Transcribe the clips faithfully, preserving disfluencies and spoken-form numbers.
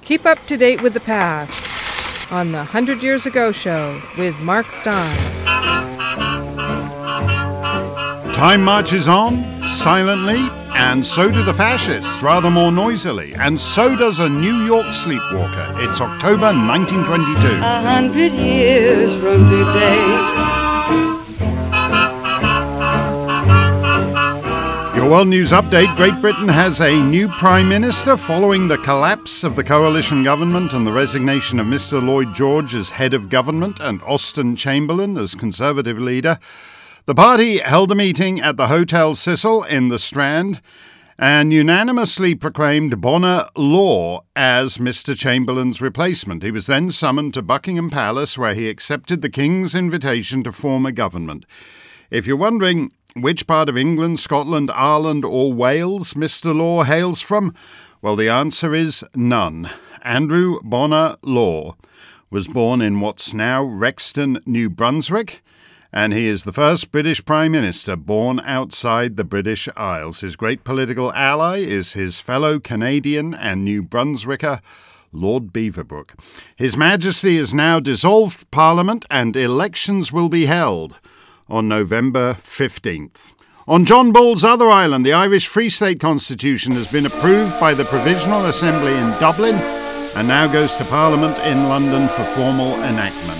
Keep up to date with the past on the one hundred Years Ago Show with Mark Stein. Time marches on, silently, and so do the fascists, rather more noisily, and so does a New York sleepwalker. It's October nineteen twenty-two. A hundred years from today. Your World News Update. Great Britain has a new Prime Minister following the collapse of the coalition government and the resignation of Mister Lloyd George as head of government and Austen Chamberlain as Conservative leader. The party held a meeting at the Hotel Cecil in the Strand and unanimously proclaimed Bonar Law as Mister Chamberlain's replacement. He was then summoned to Buckingham Palace, where he accepted the King's invitation to form a government. If you're wondering which part of England, Scotland, Ireland or Wales Mister Law hails from, well, the answer is none. Andrew Bonar Law was born in what's now Rexton, New Brunswick, and he is the first British Prime Minister born outside the British Isles. His great political ally is his fellow Canadian and New Brunswicker, Lord Beaverbrook. His Majesty has now dissolved Parliament and elections will be held on November fifteenth. On John Bull's other island, the Irish Free State Constitution has been approved by the Provisional Assembly in Dublin and now goes to Parliament in London for formal enactment.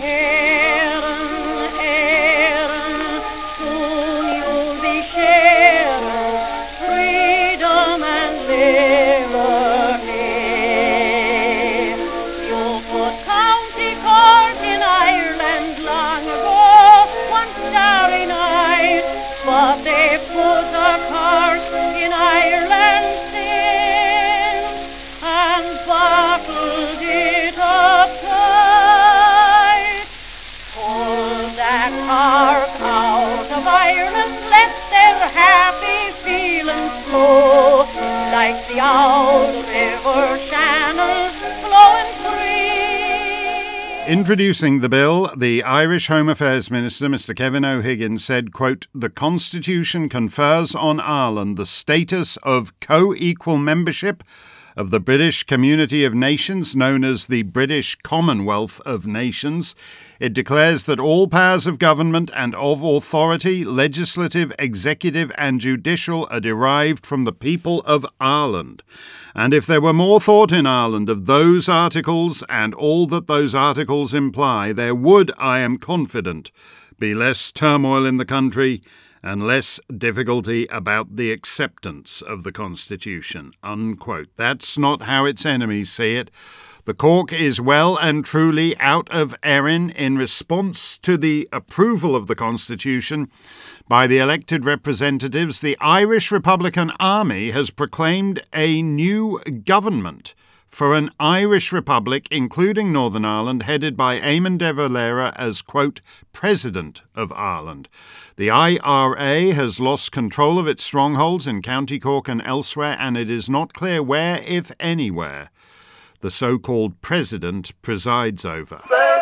Like the old river Shannon flowing free. Introducing the bill, the Irish Home Affairs Minister, Mister Kevin O'Higgins, said, quote, "The Constitution confers on Ireland the status of co-equal membership of the British Community of Nations, known as the British Commonwealth of Nations. It declares that all powers of government and of authority, legislative, executive and judicial, are derived from the people of Ireland. And if there were more thought in Ireland of those articles and all that those articles imply, there would, I am confident, be less turmoil in the country and less difficulty about the acceptance of the Constitution," unquote. That's not how its enemies see it. The cork is well and truly out of Erin. In response to the approval of the Constitution by the elected representatives, the Irish Republican Army has proclaimed a new government for an Irish Republic, including Northern Ireland, headed by Eamon de Valera as, quote, President of Ireland. The I R A has lost control of its strongholds in County Cork and elsewhere, and it is not clear where, if anywhere, the so-called President presides over.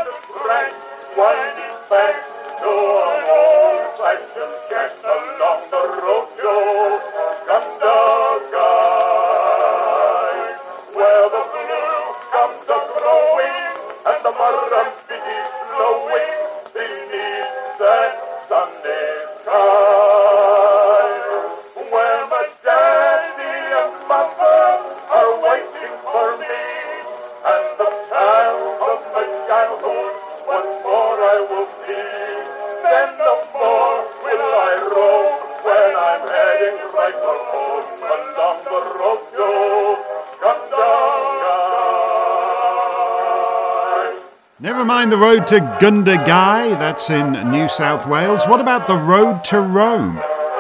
Never mind the road to Gundagai, that's in New South Wales. What about the road to Rome?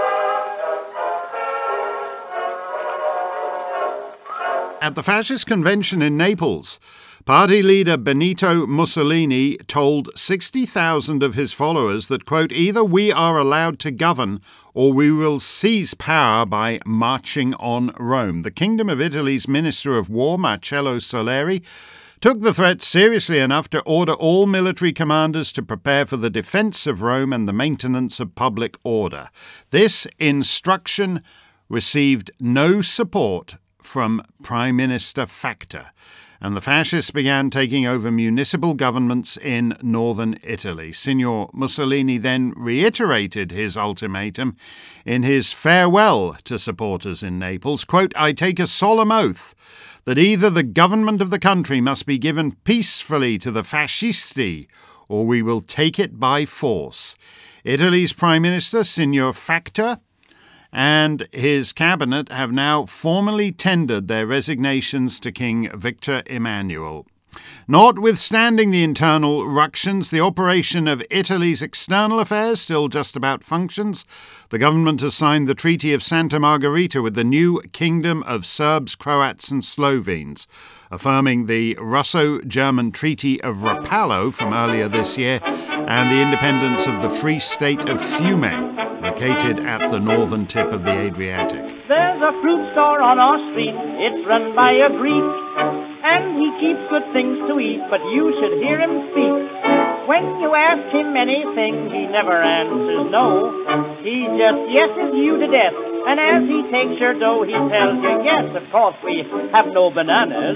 At the fascist convention in Naples, party leader Benito Mussolini told sixty thousand of his followers that, quote, "Either we are allowed to govern or we will seize power by marching on Rome." The Kingdom of Italy's Minister of War, Marcello Soleri, took the threat seriously enough to order all military commanders to prepare for the defence of Rome and the maintenance of public order. This instruction received no support from Prime Minister Facta, and the fascists began taking over municipal governments in northern Italy. Signor Mussolini then reiterated his ultimatum in his farewell to supporters in Naples. Quote, "I take a solemn oath that either the government of the country must be given peacefully to the fascisti, or we will take it by force." Italy's Prime Minister, Signor Facta, and his cabinet have now formally tendered their resignations to King Victor Emmanuel. Notwithstanding the internal ructions, the operation of Italy's external affairs still just about functions. The government has signed the Treaty of Santa Margherita with the new Kingdom of Serbs, Croats and Slovenes, affirming the Russo-German Treaty of Rapallo from earlier this year and the independence of the Free State of Fiume, located at the northern tip of the Adriatic. There's a fruit store on our street, it's run by a Greek, and he keeps good things to eat, but you should hear him speak. When you ask him anything, he never answers no. He just yeses you to death, and as he takes your dough, he tells you, yes, of course, we have no bananas.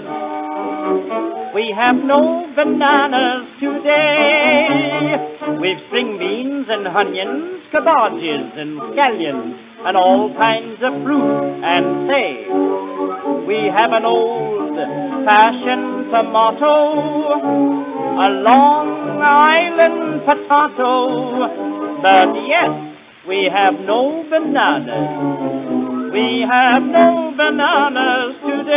We have no bananas today. We've string beans and onions, cabbages and scallions, and all kinds of fruit, and say, we have an old-fashioned tomato, a Long Island potato, but yes, we have no bananas. We have no bananas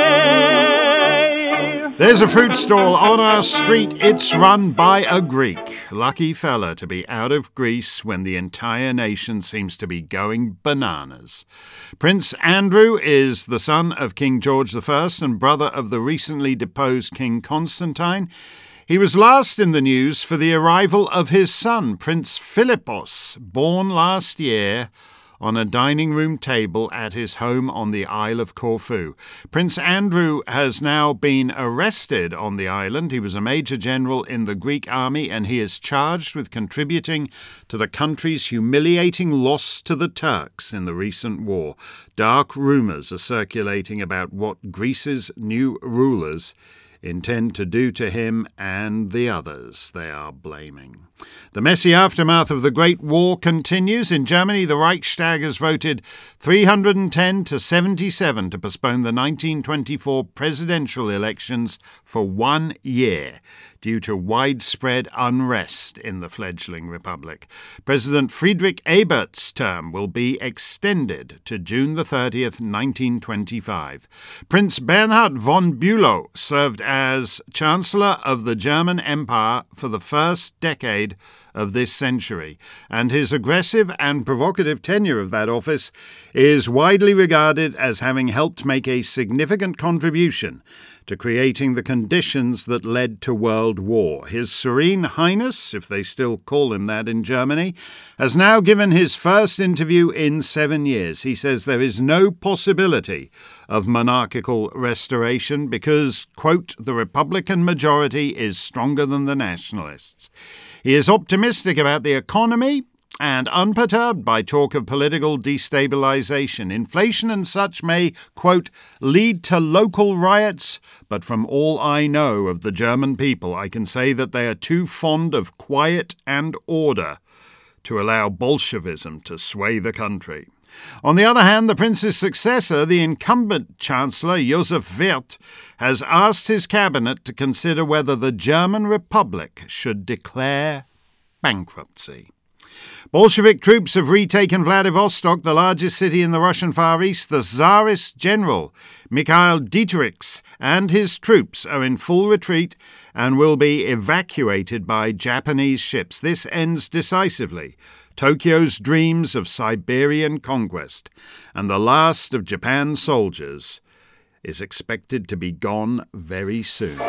today. There's a fruit stall on our street. It's run by a Greek. Lucky fella to be out of Greece when the entire nation seems to be going bananas. Prince Andrew is the son of King George the First and brother of the recently deposed King Constantine. He was last in the news for the arrival of his son, Prince Philippos, born last year on a dining room table at his home on the Isle of Corfu. Prince Andrew has now been arrested on the island. He was a major general in the Greek army, and he is charged with contributing to the country's humiliating loss to the Turks in the recent war. Dark rumours are circulating about what Greece's new rulers intend to do to him and the others they are blaming. The messy aftermath of the Great War continues. In Germany, the Reichstag has voted three hundred ten to seventy-seven to postpone the nineteen twenty-four presidential elections for one year due to widespread unrest in the fledgling republic. President Friedrich Ebert's term will be extended to June the thirtieth, nineteen twenty-five. Prince Bernhard von Bülow served as Chancellor of the German Empire for the first decade of this century, and his aggressive and provocative tenure of that office is widely regarded as having helped make a significant contribution to creating the conditions that led to World War. His Serene Highness, if they still call him that in Germany, has now given his first interview in seven years. He says there is no possibility of monarchical restoration because, quote, the Republican majority is stronger than the nationalists. He is optimistic about the economy and unperturbed by talk of political destabilization. Inflation and such may, quote, lead to local riots, but from all I know of the German people, I can say that they are too fond of quiet and order to allow Bolshevism to sway the country. On the other hand, the prince's successor, the incumbent Chancellor Joseph Wirth, has asked his cabinet to consider whether the German Republic should declare bankruptcy. Bolshevik troops have retaken Vladivostok, the largest city in the Russian Far East. The Tsarist general, Mikhail Dietrichs, and his troops are in full retreat and will be evacuated by Japanese ships. This ends decisively Tokyo's dreams of Siberian conquest, and the last of Japan's soldiers is expected to be gone very soon.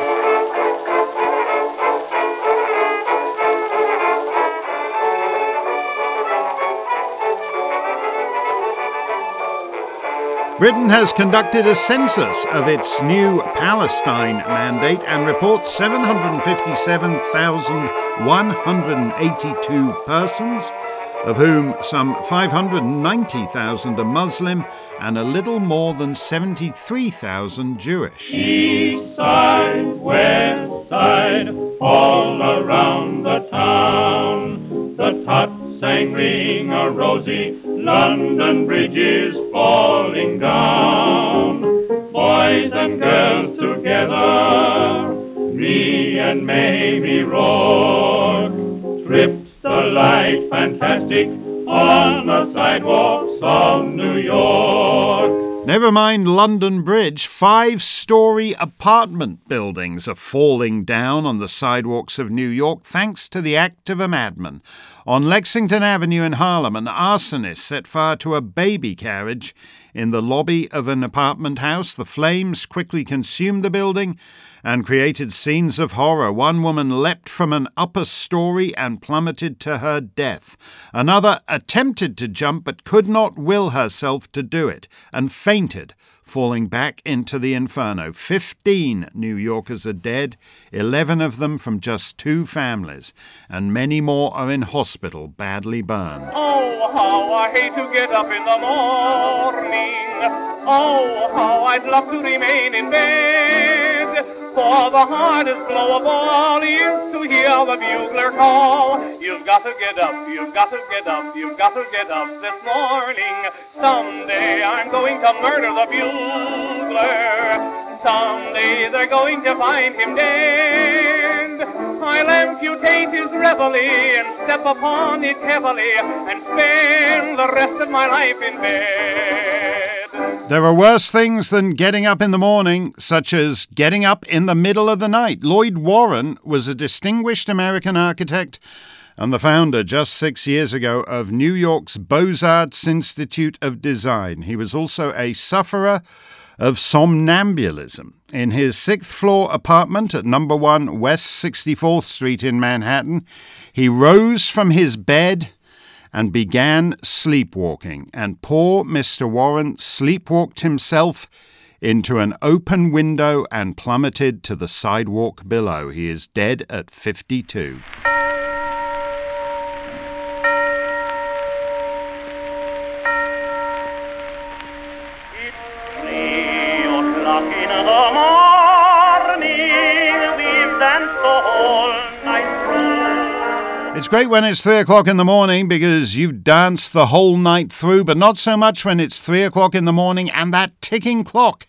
Britain has conducted a census of its new Palestine mandate and reports seven hundred fifty-seven thousand one hundred eighty-two persons of whom some five hundred ninety thousand are Muslim and a little more than seventy-three thousand Jewish. East side, west side, all around the town, the tocsin ring a rosy, London Bridge is falling down. Boys and girls together, me and Mamie Rourke, tripped the light fantastic on the sidewalks of New York. Never mind London Bridge, five-story apartment buildings are falling down on the sidewalks of New York thanks to the act of a madman. On Lexington Avenue in Harlem, an arsonist set fire to a baby carriage in the lobby of an apartment house. The flames quickly consumed the building and created scenes of horror. One woman leapt from an upper story and plummeted to her death. Another attempted to jump but could not will herself to do it and fainted, falling back into the inferno. Fifteen New Yorkers are dead, eleven of them from just two families, and many more are in hospital, badly burned. Oh, how I hate to get up in the morning. Oh, how I'd love to remain in bed. For the hardest blow of all is to hear the bugler call. You've got to get up, you've got to get up, you've got to get up this morning. Someday I'm going to murder the bugler. Someday they're going to find him dead. I'll amputate his reveille and step upon it heavily and spend the rest of my life in bed. There are worse things than getting up in the morning, such as getting up in the middle of the night. Lloyd Warren was a distinguished American architect and the founder just six years ago of New York's Beaux-Arts Institute of Design. He was also a sufferer of somnambulism. In his sixth-floor apartment at number one West sixty-fourth Street in Manhattan, he rose from his bed and began sleepwalking, and poor Mister Warren sleepwalked himself into an open window and plummeted to the sidewalk below. He is dead at fifty-two. It's three o'clock in the morning, we've danced the whole night through. It's great when it's three o'clock in the morning because you've danced the whole night through, but not so much when it's three o'clock in the morning and that ticking clock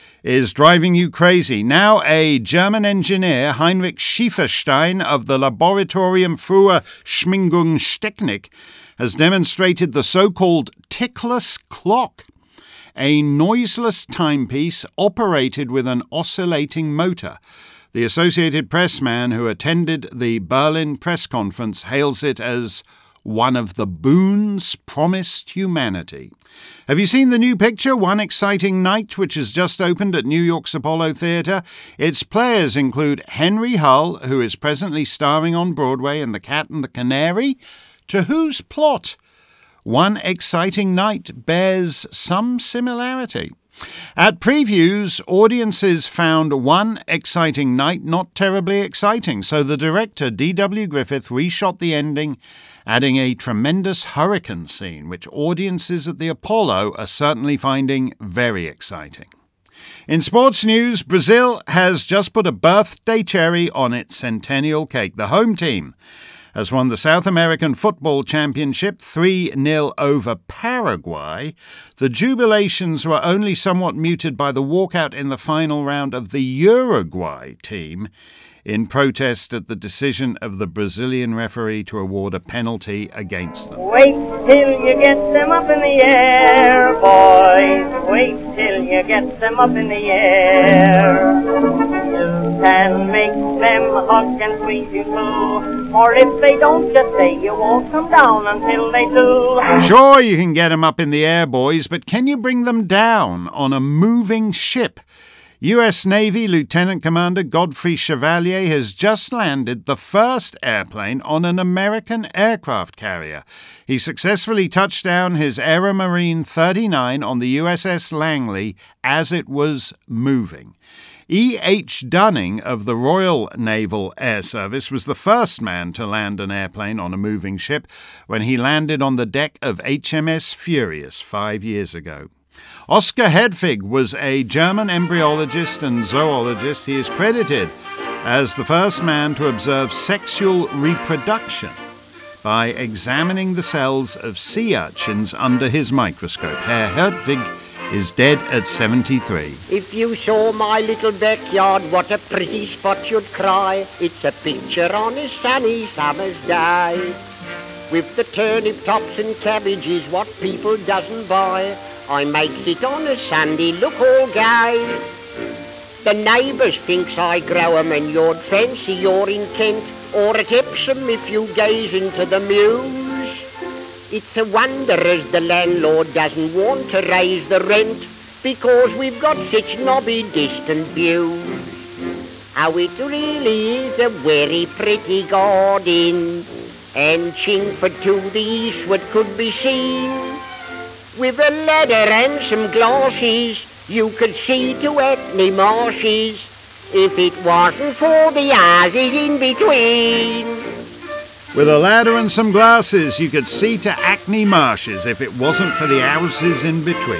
is driving you crazy. Now a German engineer, Heinrich Schieferstein of the Laboratorium für Schwingungstechnik, has demonstrated the so-called tickless clock, a noiseless timepiece operated with an oscillating motor. The Associated Press man who attended the Berlin press conference hails it as one of the boons promised humanity. Have you seen the new picture, One Exciting Night, which has just opened at New York's Apollo Theatre? Its players include Henry Hull, who is presently starring on Broadway in The Cat and the Canary, to whose plot One Exciting Night bears some similarity. At previews, audiences found One Exciting Night not terribly exciting, so the director, D W Griffith, reshot the ending, adding a tremendous hurricane scene, which audiences at the Apollo are certainly finding very exciting. In sports news, Brazil has just put a birthday cherry on its centennial cake. The home team has won the South American Football Championship three nil over Paraguay. The jubilations were only somewhat muted by the walkout in the final round of the Uruguay team in protest at the decision of the Brazilian referee to award a penalty against them. Wait till you get them up in the air, boys. Wait till you get them up in the air. You can make them hug and squeeze you too, or if they don't, just say you won't come down until they do. Sure, you can get them up in the air, boys, but can you bring them down on a moving ship? U S Navy Lieutenant Commander Godfrey Chevalier has just landed the first airplane on an American aircraft carrier. He successfully touched down his Aeromarine thirty-nine on the U S S Langley as it was moving. E H Dunning of the Royal Naval Air Service was the first man to land an airplane on a moving ship when he landed on the deck of H M S Furious five years ago. Oscar Hedvig was a German embryologist and zoologist. He is credited as the first man to observe sexual reproduction by examining the cells of sea urchins under his microscope. Herr Hedvig is dead at seventy-three. If you saw my little backyard, what a pretty spot you'd cry. It's a picture on a sunny summer's day. With the turnip tops and cabbages, what people doesn't buy, I makes it on a Sunday look all gay. The neighbours thinks I grow 'em and you'd fancy you're in Kent, or at Epsom if you gaze into the mews. It's a wonder as the landlord doesn't want to raise the rent, because we've got such knobby distant views. Oh, it really is a very pretty garden, and Chingford to the eastward could be seen. With a ladder and some glasses, you could see to Hackney Marshes, if it wasn't for the houses in between. With a ladder and some glasses, you could see to Hackney Marshes if it wasn't for the houses in between.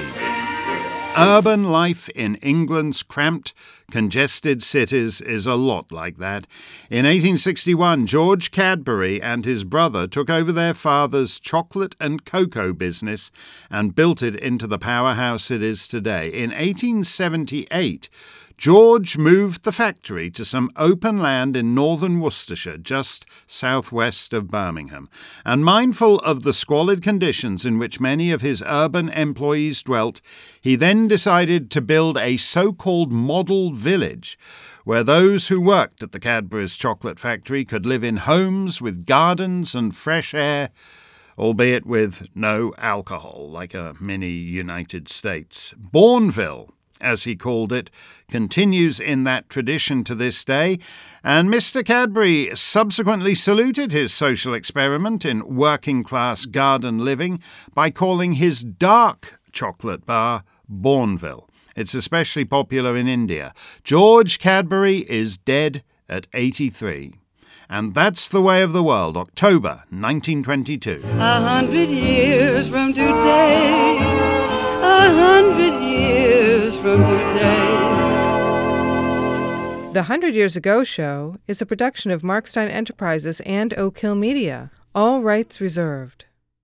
Urban life in England's cramped, congested cities is a lot like that. In eighteen sixty-one, George Cadbury and his brother took over their father's chocolate and cocoa business and built it into the powerhouse it is today. In eighteen seventy-eight, George moved the factory to some open land in northern Worcestershire, just southwest of Birmingham. And mindful of the squalid conditions in which many of his urban employees dwelt, he then decided to build a so-called model village, where those who worked at the Cadbury's chocolate factory could live in homes with gardens and fresh air, albeit with no alcohol, like a mini United States. Bournville, as he called it, continues in that tradition to this day, and Mister Cadbury subsequently saluted his social experiment in working-class garden living by calling his dark chocolate bar Bournville. It's especially popular in India. George Cadbury is dead at eighty-three. And that's the way of the world, October nineteen twenty-two. A hundred years from today, a hundred years from today. The Hundred Years Ago Show is a production of Mark Stein Enterprises and Oak Hill Media. All rights reserved.